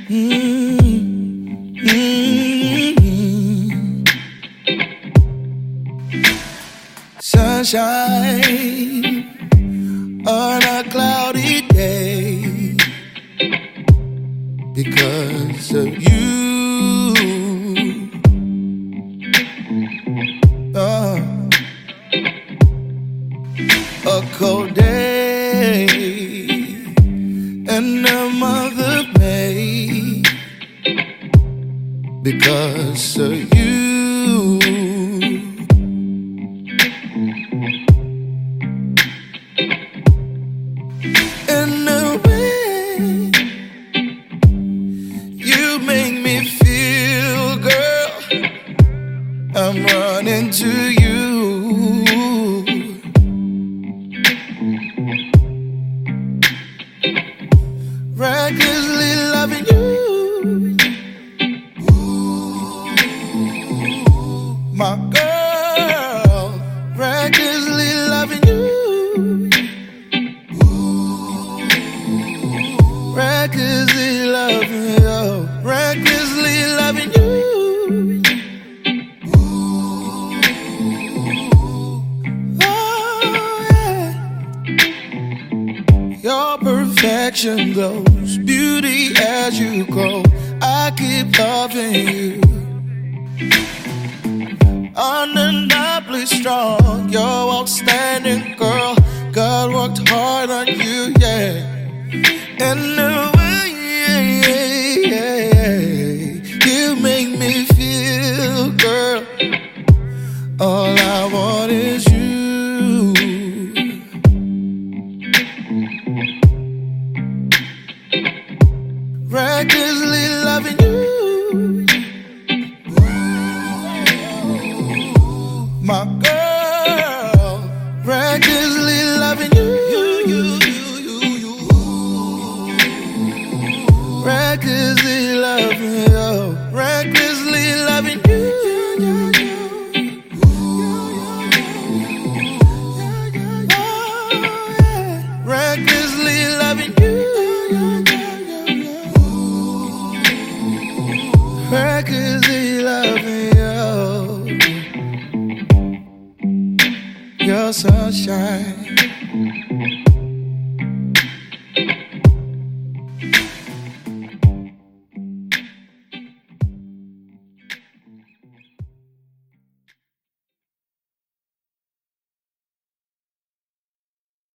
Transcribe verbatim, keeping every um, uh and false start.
Mm-hmm. Mm-hmm. Sunshine on a cloudy day because of you. Uh, a cold day and a month of May because of you. In the way you make me feel, girl, I'm running to you. Recklessly loving you, my girl. Recklessly loving you, recklessly loving you, recklessly loving you. Oh yeah, your perfection glows, beauty as you grow. I keep loving you. Undeniably strong, you're outstanding, girl. God worked hard on you, yeah. And the way you make me feel, girl, all I want is you. Recklessly loving you, my girl. Recklessly loving you, you, you, you, you, you. Recklessly loving